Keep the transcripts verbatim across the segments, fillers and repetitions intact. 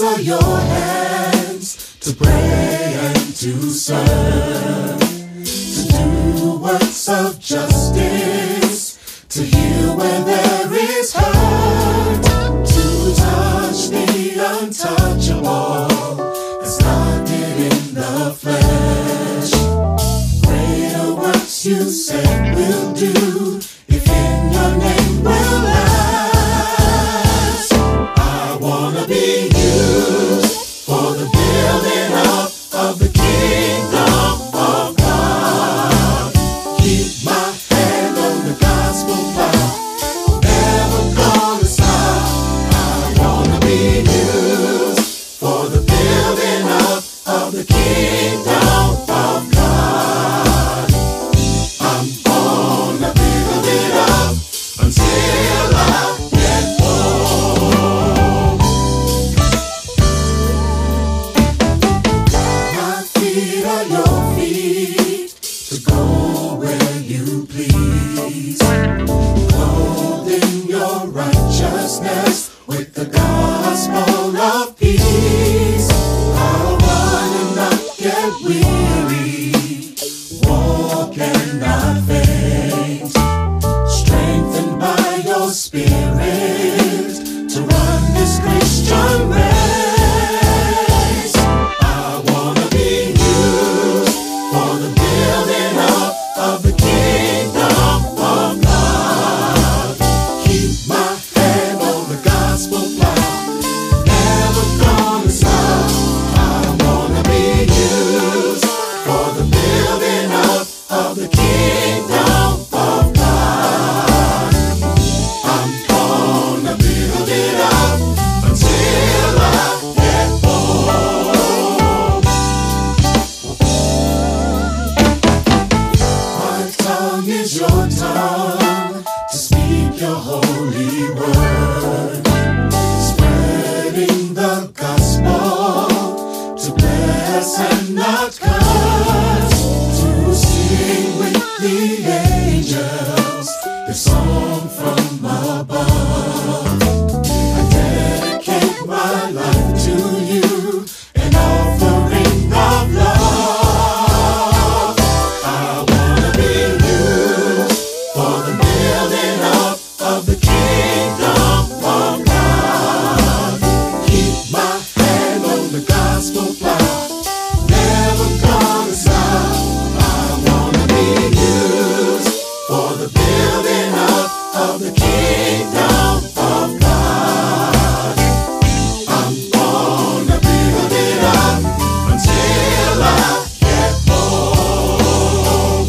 are your hands to pray and to serve, to do works of justice, to heal where there is hurt, to touch the untouchable as God did in the flesh. Greater works you said will do if in your name will last. I wanna be used for the building up of the kingdom of God. Keep my hand on the gospel plow, never gonna stop. I wanna be used for the building up of the kingdom of God. I'm gonna build it up until I get home. My feet are your feet to go where you please, clothed in your righteousness with the gospel of peace. I'll run and not get weary, walk and not faint, strengthened by your spirit to run this Christian race. I wanna be used for the building up of the kingdom of God. Keep my hand on the gospel plow, never gonna stop. I wanna be used for the building up of the kingdom of God. I'm gonna build it up until I get home. My tongue is your tongue to speak your holy word, spreading the gospel to bless and not curse, to sing with the angels the song from above. I dedicate my life to you, an offering of love. I wanna be used for the building up of the kingdom of God. Keep my hand on the gospel plow, never gonna stop. I wanna be used for the building up of the kingdom of God. I'm gonna build it up until I get home.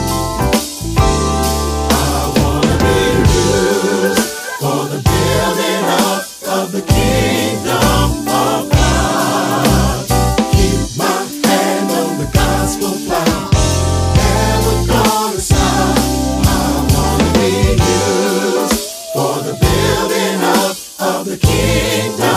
I wanna be used for the building up of the kingdom of God. Keep my hand on the gospel plow, never gonna stop. I wanna be used for the building up of the kingdom